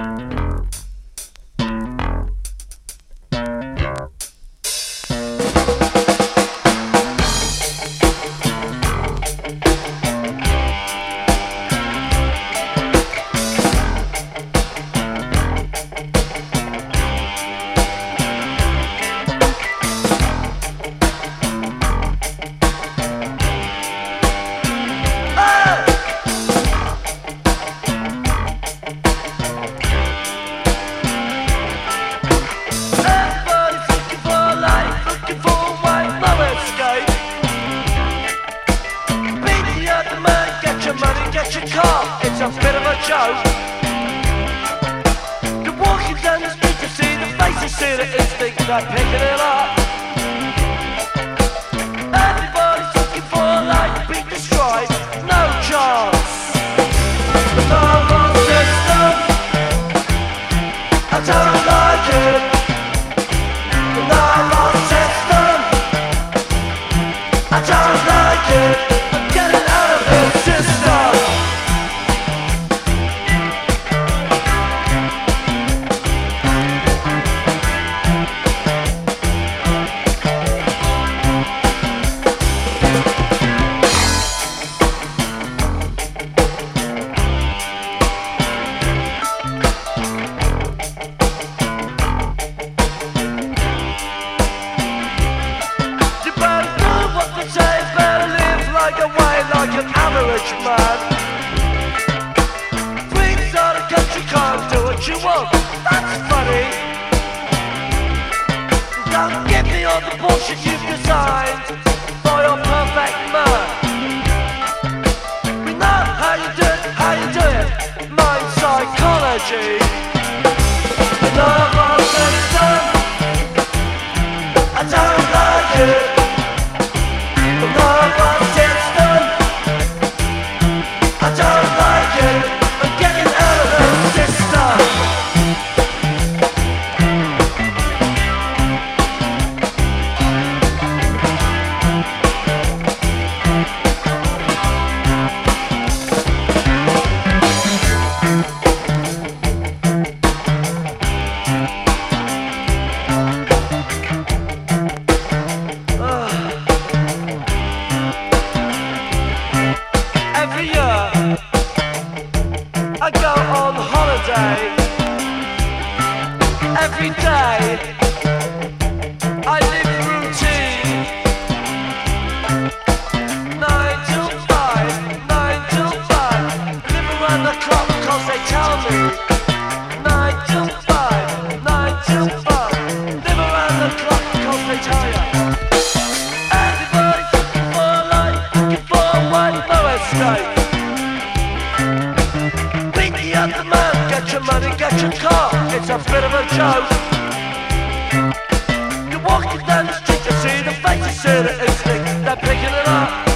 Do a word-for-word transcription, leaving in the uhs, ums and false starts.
It's a bit of a joke. You're walking down the street to see the faces, see the instincts, they're picking it up. Everybody's looking for a light, beat destroyed, no chance. The normal system, I don't like it. The normal system, I don't like it. I'm getting out of this system. Like an average man, Queens are the country, can't do what you want. That's funny. Don't give me all the bullshit you've designed for your perfect man. We know how you do it, how you do it. Mind psychology. The nervous system, I don't like it. The nervous system, I don't like it. I'm getting out of this system. Every year I go on holiday. Every day I live routine. Nine till five, nine till five. Live around the clock cause they tell me. Nine till five, nine till five. Live around the clock cause they tell you. Everybody's looking for a light, looking for one no escape. The man, get your money, get your car. It's a bit of a joke. You're walking down the street to see the faces, see the instinct, they're picking it up.